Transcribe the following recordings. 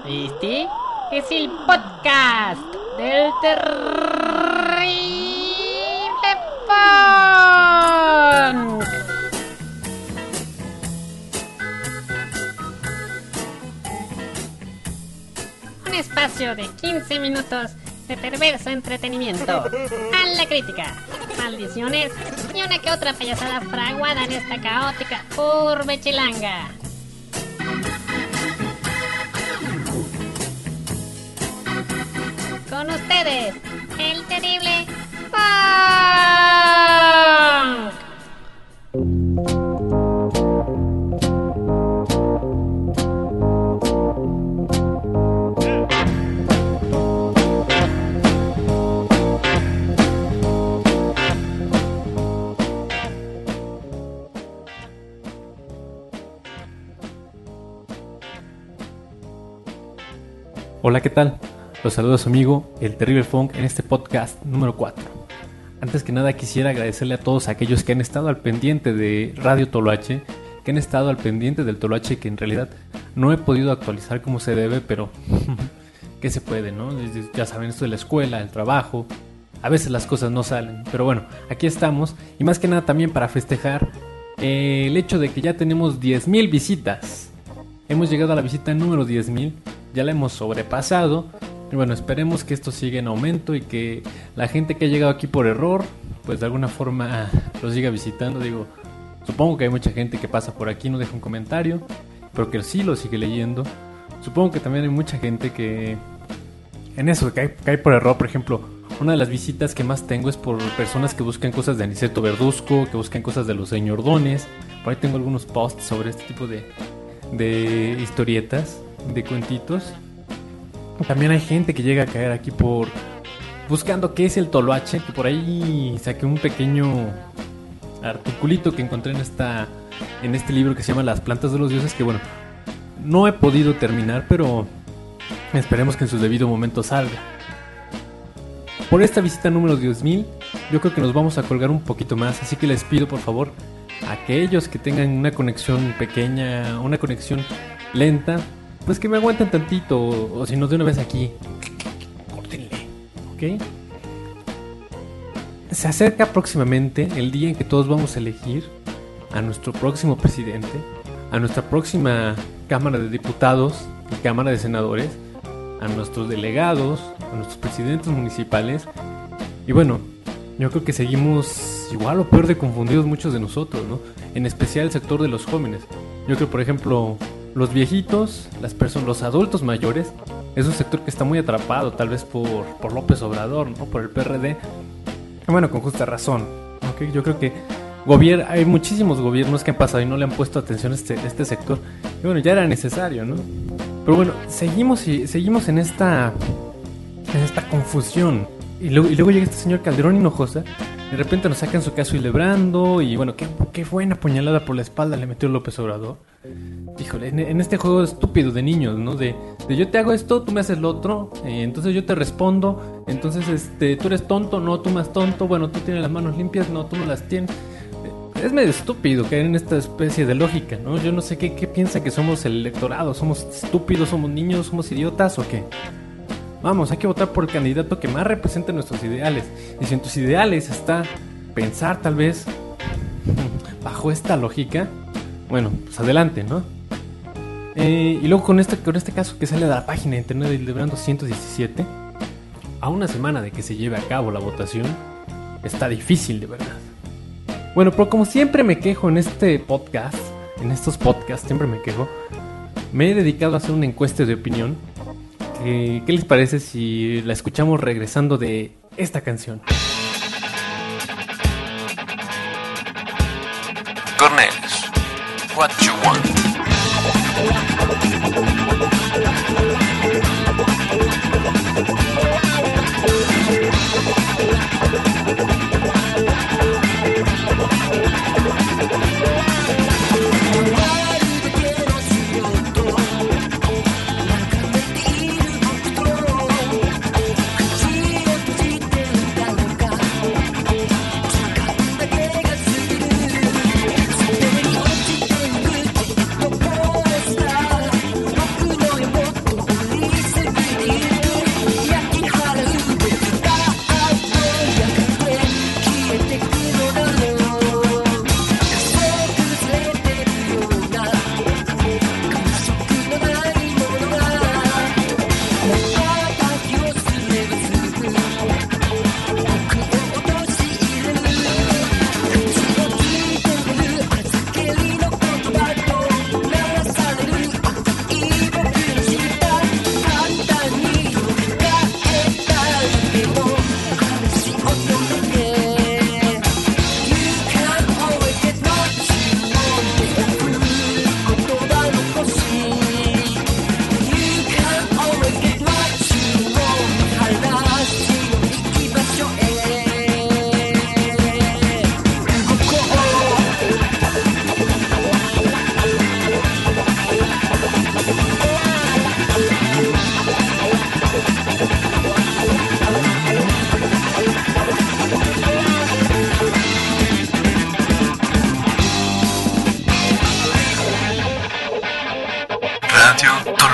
Este es el podcast del Terrible Funk. Un espacio de 15 minutos de perverso entretenimiento, a la crítica, maldiciones y una que otra payasada fraguada en esta caótica urbe chilanga. Con ustedes, el Terrible Funk. Hola, ¿qué tal? Los saluda su amigo, el Terrible Funk, en este podcast número 4. Antes que nada quisiera agradecerle a todos aquellos que han estado al pendiente de Radio Toloache, que han estado al pendiente del Toloache, que en realidad no he podido actualizar como se debe, pero ¿qué se puede, no? Ya saben, esto de la escuela, el trabajo, a veces las cosas no salen, pero bueno, aquí estamos, y más que nada también para festejar el hecho de que ya tenemos 10,000 visitas. Hemos llegado a la visita número 10,000, ya la hemos sobrepasado. Y bueno, esperemos que esto siga en aumento y que la gente que ha llegado aquí por error, pues de alguna forma lo siga visitando. Digo, supongo que hay mucha gente que pasa por aquí, no deja un comentario, pero que sí lo sigue leyendo. Supongo que también hay mucha gente que en eso cae por error. Por ejemplo, una de las visitas que más tengo es por personas que buscan cosas de Aniceto Verduzco, que buscan cosas de los señordones. Por ahí tengo algunos posts sobre este tipo de historietas, de cuentitos. También hay gente que llega a caer aquí por buscando qué es el toloache, que por ahí saqué un pequeño articulito que encontré en este libro que se llama Las plantas de los dioses, que bueno, no he podido terminar, pero esperemos que en su debido momento salga. Por esta visita número 10,000, yo creo que nos vamos a colgar un poquito más, así que les pido por favor a aquellos que tengan una conexión pequeña, una conexión lenta, pues que me aguanten tantito, o si no, de una vez aquí, córtenle, ¿ok? Se acerca próximamente el día en que todos vamos a elegir a nuestro próximo presidente, a nuestra próxima Cámara de Diputados y Cámara de Senadores, a nuestros delegados, a nuestros presidentes municipales. Y bueno, yo creo que seguimos igual o peor de confundidos muchos de nosotros, ¿no? En especial el sector de los jóvenes. Yo creo, por ejemplo, los viejitos, los adultos mayores, es un sector que está muy atrapado, tal vez por López Obrador, ¿no? Por el PRD. Bueno, con justa razón, ¿okay? Yo creo que hay muchísimos gobiernos que han pasado y no le han puesto atención a este sector. Y bueno, ya era necesario, ¿no? Pero bueno, seguimos en esta confusión. Y luego llega este señor Calderón Hinojosa. De repente nos sacan su caso Ilebrando. Y bueno, qué buena puñalada por la espalda le metió López Obrador. Híjole, en este juego estúpido de niños, ¿no? De yo te hago esto, tú me haces lo otro, entonces yo te respondo. Entonces tú eres tonto, no, tú más tonto. Bueno, tú tienes las manos limpias, no, tú no las tienes. Es medio estúpido caer en esta especie de lógica, ¿no? Yo no sé qué piensa que somos el electorado. ¿Somos estúpidos, somos niños, somos idiotas o qué? Vamos, hay que votar por el candidato que más represente nuestros ideales. Y si en tus ideales está pensar tal vez bajo esta lógica, bueno, pues adelante, ¿no? Y luego con este caso que sale de la página de internet de Ilebrando 117, a una semana de que se lleve a cabo la votación, está difícil de verdad. Bueno, pero como siempre me quejo en estos podcasts, siempre me quejo, me he dedicado a hacer una encuesta de opinión. ¿Qué les parece si la escuchamos regresando de esta canción? Cornelis, what you want?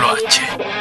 Toloache.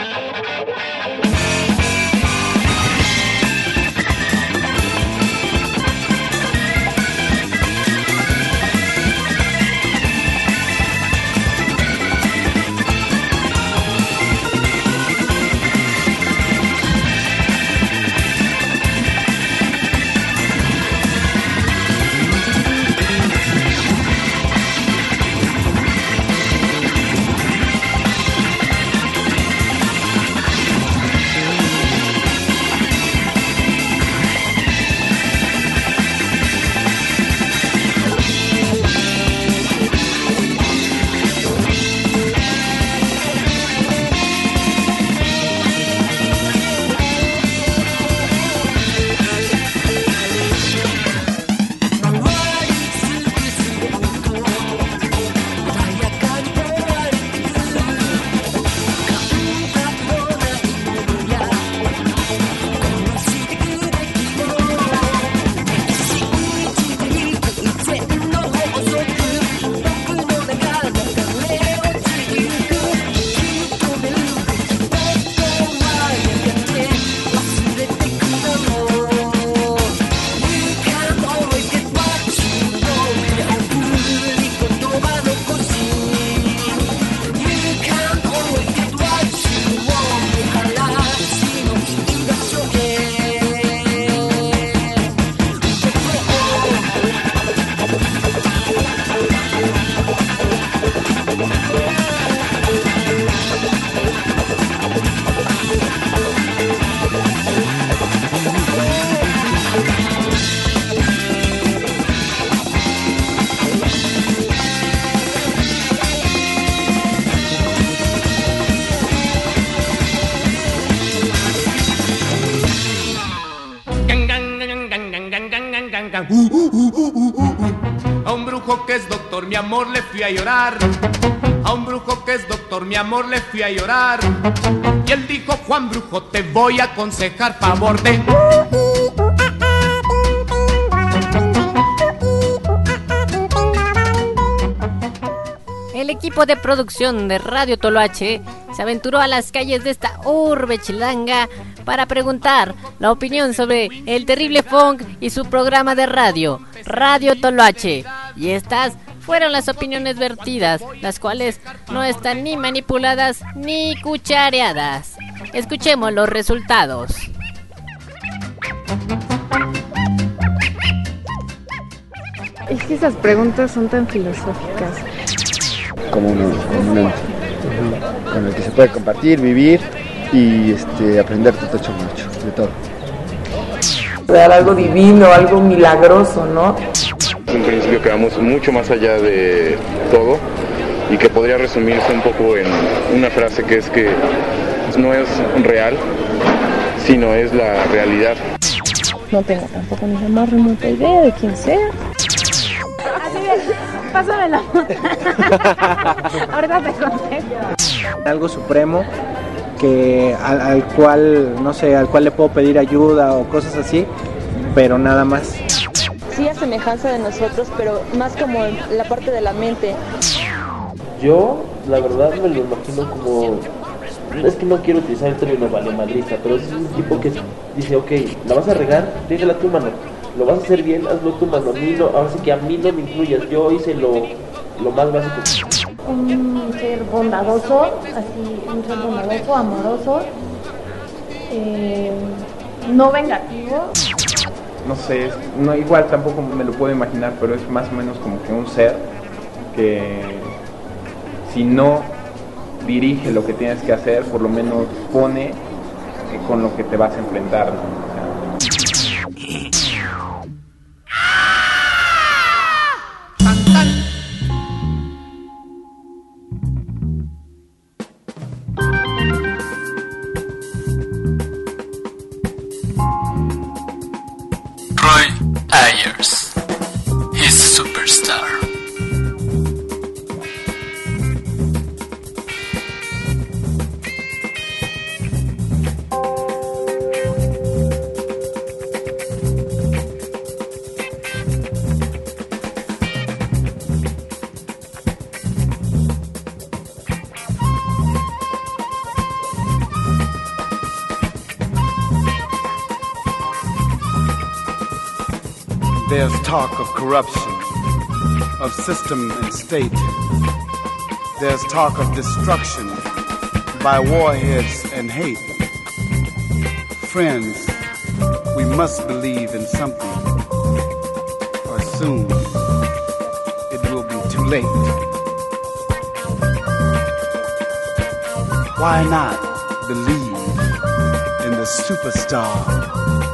A un brujo que es doctor, mi amor, le fui a llorar. A un brujo que es doctor, mi amor, le fui a llorar. Y él dijo: Juan Brujo, te voy a aconsejar, favor de... El equipo de producción de Radio Toloache se aventuró a las calles de esta urbe chilanga para preguntar la opinión sobre el terrible funk y su programa de radio, Radio Toloache. Y estas fueron las opiniones vertidas, las cuales no están ni manipuladas ni cuchareadas. Escuchemos los resultados. Es que esas preguntas son tan filosóficas. Como un con el que se puede compartir, vivir y aprender de mucho, de todo. Crear algo divino, algo milagroso, ¿no? Es un principio que vamos mucho más allá de todo y que podría resumirse un poco en una frase que es que no es real, sino es la realidad. No tengo tampoco ni la más remota idea de quién sea. Así de, pásame la nota. Ahorita te contesto. Algo supremo que al cual, no sé, al cual le puedo pedir ayuda o cosas así, pero nada más. Sí, a semejanza de nosotros, pero más como en la parte de la mente. Yo, la verdad, me lo imagino como... Es que no quiero utilizar el término valemadrista, pero es un tipo que dice, ok, la vas a regar, rígala tú, mano. Lo vas a hacer bien, hazlo tú, mano. Ahora sí que a mí no me incluyas, yo hice lo más básico. Un ser bondadoso, así, un ser bondadoso, amoroso, no vengativo. No sé, no, igual tampoco me lo puedo imaginar, pero es más o menos como que un ser que si no dirige lo que tienes que hacer, por lo menos pone con lo que te vas a enfrentar, ¿no? O sea, Roy Ayers, his superstar. There's talk of corruption, of system and state. There's talk of destruction by warheads and hate. Friends, we must believe in something, or soon it will be too late. Why not believe in the superstar?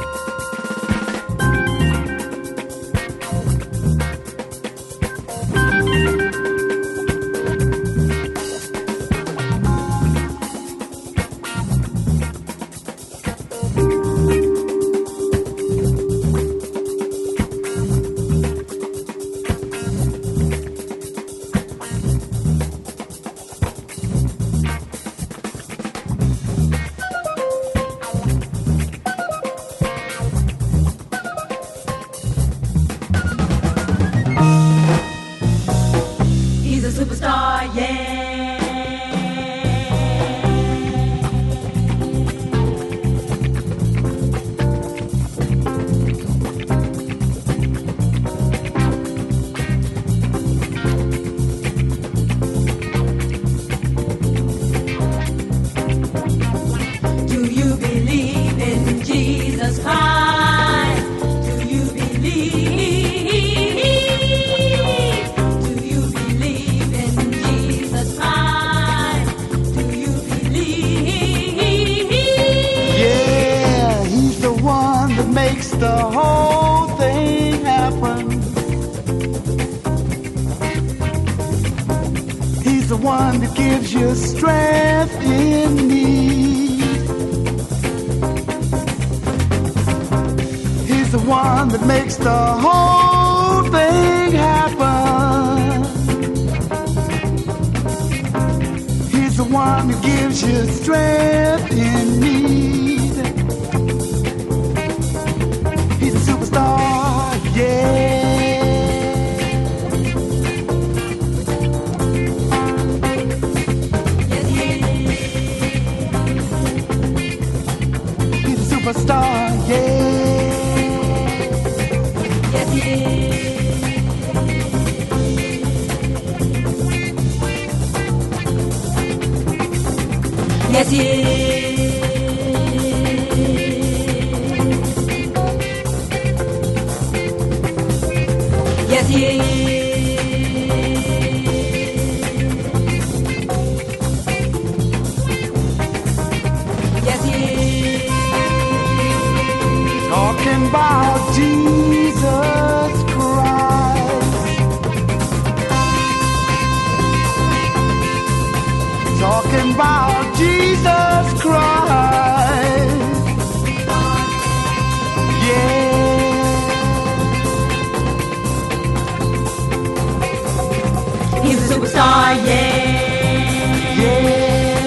Talking about Jesus Christ. Talking about Jesus Christ. Yeah. He's a superstar, yeah. Yeah.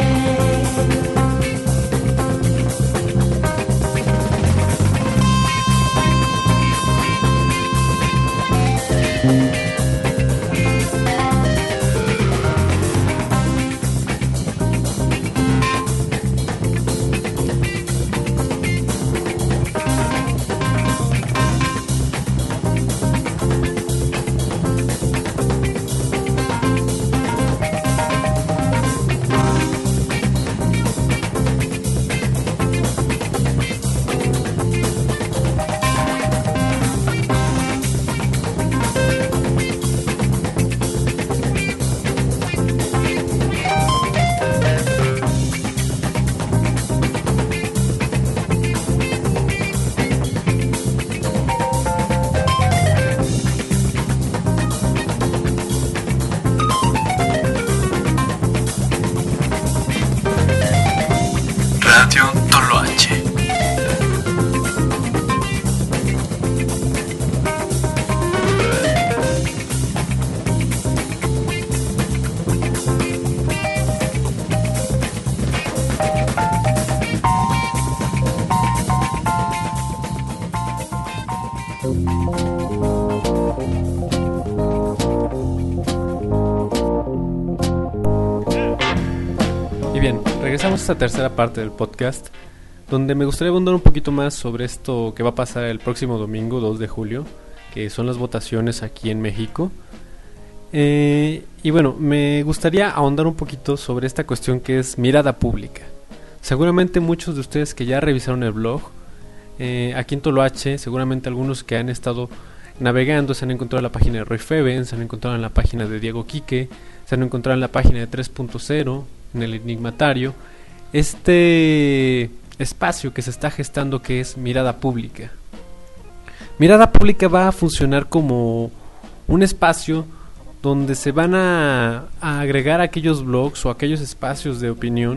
Radio Toloache. Y bien, regresamos a esta tercera parte del podcast, donde me gustaría abundar un poquito más sobre esto que va a pasar el próximo domingo 2 de julio, que son las votaciones aquí en México. Y bueno, me gustaría ahondar un poquito sobre esta cuestión que es mirada pública. Seguramente muchos de ustedes que ya revisaron el blog, aquí en Toloache, seguramente algunos que han estado navegando se han encontrado en la página de Roy Feben, se han encontrado en la página de Diego Quique, se han encontrado en la página de 3.0, en el Enigmatario, este espacio que se está gestando que es mirada pública. Mirada pública va a funcionar como un espacio donde se van a agregar aquellos blogs o aquellos espacios de opinión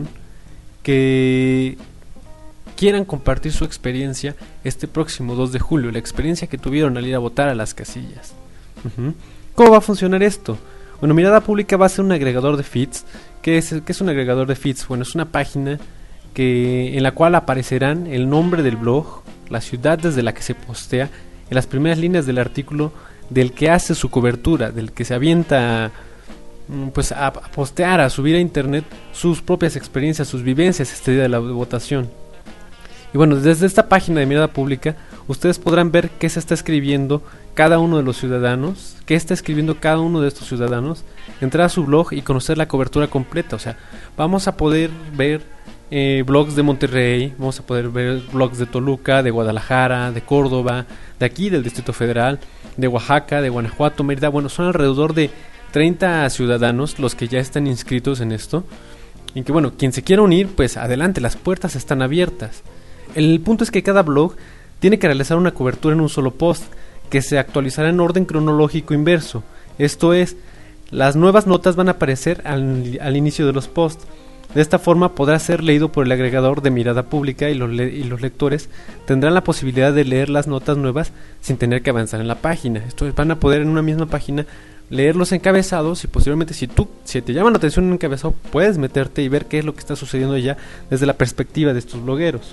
que quieran compartir su experiencia este próximo 2 de julio, la experiencia que tuvieron al ir a votar a las casillas. ¿Cómo va a funcionar esto? Bueno, Mirada Pública va a ser un agregador de feeds. ¿Qué es un agregador de feeds? Bueno, es una página en la cual aparecerán el nombre del blog, la ciudad desde la que se postea, en las primeras líneas del artículo del que hace su cobertura, del que se avienta pues a postear, a subir a internet sus propias experiencias, sus vivencias este día de la votación. Y bueno, desde esta página de Mirada Pública ustedes podrán ver qué se está escribiendo cada uno de los ciudadanos, qué está escribiendo cada uno de estos ciudadanos, entrar a su blog y conocer la cobertura completa. O sea, vamos a poder ver blogs de Monterrey, vamos a poder ver blogs de Toluca, de Guadalajara, de Córdoba, de aquí del Distrito Federal, de Oaxaca, de Guanajuato, Mérida. Bueno, son alrededor de 30 ciudadanos los que ya están inscritos en esto. Y que bueno, quien se quiera unir, pues adelante, las puertas están abiertas. El punto es que cada blog tiene que realizar una cobertura en un solo post, que se actualizará en orden cronológico inverso. Esto es, las nuevas notas van a aparecer al inicio de los posts. De esta forma podrá ser leído por el agregador de Mirada Pública y los lectores tendrán la posibilidad de leer las notas nuevas sin tener que avanzar en la página. Esto es, van a poder en una misma página leer los encabezados y posiblemente si te llama la atención un encabezado puedes meterte y ver qué es lo que está sucediendo ya desde la perspectiva de estos blogueros.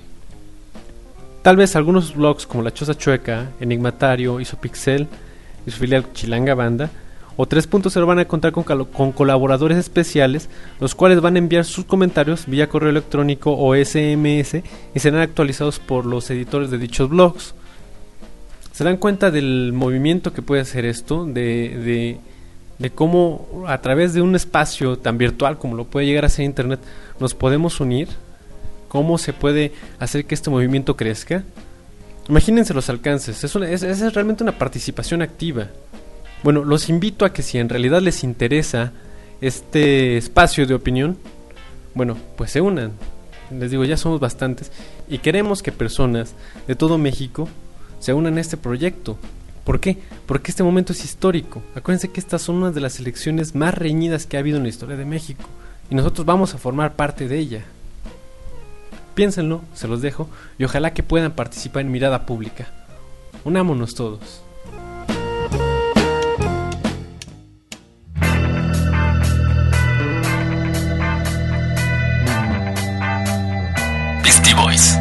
Tal vez algunos blogs como La Choza Chueca, Enigmatario, Isopixel y su filial Chilanga Banda o 3.0 van a contar con colaboradores especiales, los cuales van a enviar sus comentarios vía correo electrónico o SMS y serán actualizados por los editores de dichos blogs. Se dan cuenta del movimiento que puede hacer esto, de cómo a través de un espacio tan virtual como lo puede llegar a ser Internet nos podemos unir. ¿Cómo se puede hacer que este movimiento crezca? Imagínense los alcances, es realmente una participación activa. Bueno, los invito a que si en realidad les interesa este espacio de opinión, bueno, pues se unan. Les digo, ya somos bastantes y queremos que personas de todo México se unan a este proyecto. ¿Por qué? Porque este momento es histórico. Acuérdense que estas son una de las elecciones más reñidas que ha habido en la historia de México y nosotros vamos a formar parte de ella. Piénsenlo, se los dejo, y ojalá que puedan participar en Mirada Pública. Unámonos todos. Beastie Boys.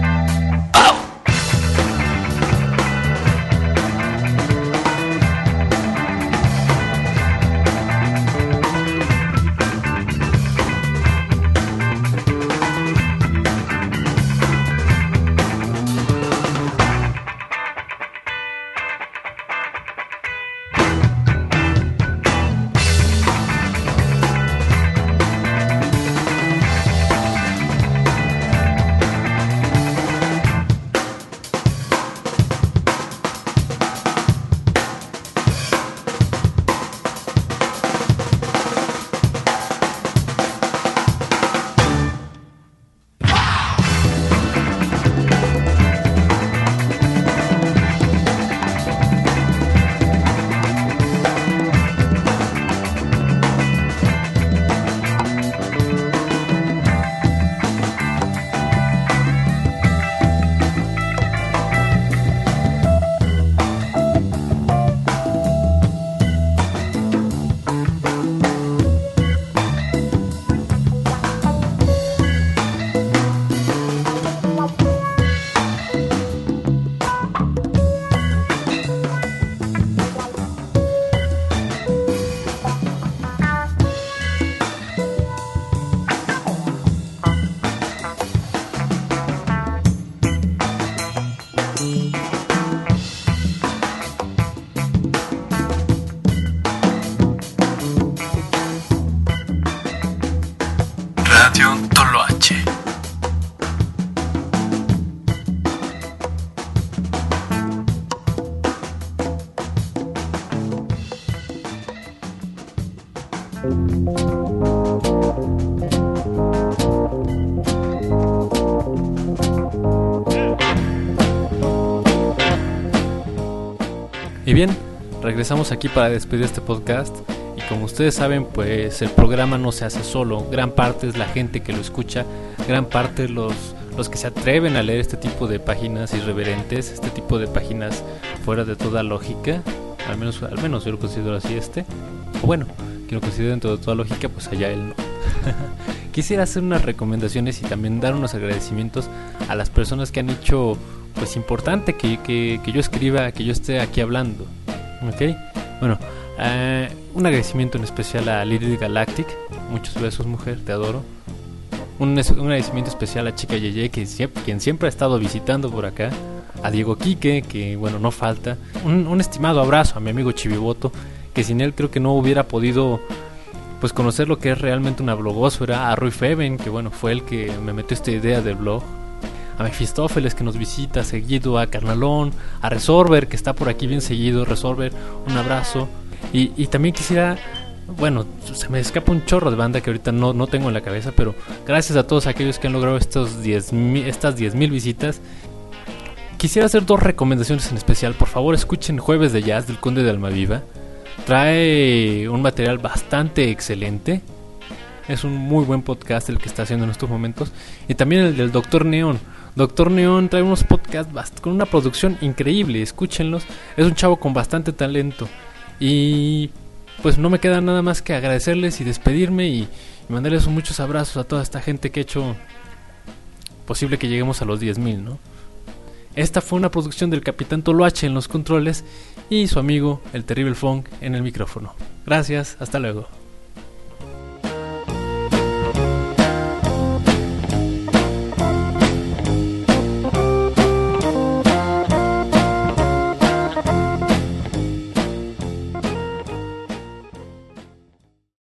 Y bien, regresamos aquí para despedir este podcast. Y como ustedes saben, pues el programa no se hace solo. Gran parte es la gente que lo escucha, gran parte los que se atreven a leer este tipo de páginas irreverentes, este tipo de páginas fuera de toda lógica. Al menos yo lo considero así o bueno, que lo considero dentro de toda lógica, pues allá él no. Quisiera hacer unas recomendaciones y también dar unos agradecimientos a las personas que han hecho pues importante que yo escriba, que yo esté aquí hablando. ¿Ok? Bueno, un agradecimiento en especial a Lady Galactic. Muchos besos, mujer, te adoro. Un agradecimiento especial a Chica Yeye, quien siempre ha estado visitando por acá. A Diego Quique, que bueno, no falta. Un estimado abrazo a mi amigo Chiviboto, que sin él creo que no hubiera podido pues conocer lo que es realmente una blogósfera. A Rui Feben, que bueno, fue el que me metió esta idea del blog. A Mefistófeles, que nos visita seguido. A Carnalón, a Resolver, que está por aquí bien seguido. Resolver, un abrazo. Y también quisiera, bueno, se me escapa un chorro de banda que ahorita no tengo en la cabeza, pero gracias a todos aquellos que han logrado estas 10,000 visitas. Quisiera hacer 2 recomendaciones en especial. Por favor, escuchen Jueves de Jazz del Conde de Almaviva. Trae un material bastante excelente. Es un muy buen podcast el que está haciendo en estos momentos. Y también el del Dr. Neón. Dr. Neón trae unos podcasts con una producción increíble. Escúchenlos. Es un chavo con bastante talento. Y pues no me queda nada más que agradecerles y despedirme y mandarles muchos abrazos a toda esta gente que ha hecho posible que lleguemos a los 10,000, ¿no? Esta fue una producción del Capitán Toloache en los controles y su amigo el Terrible Funk en el micrófono. Gracias, hasta luego.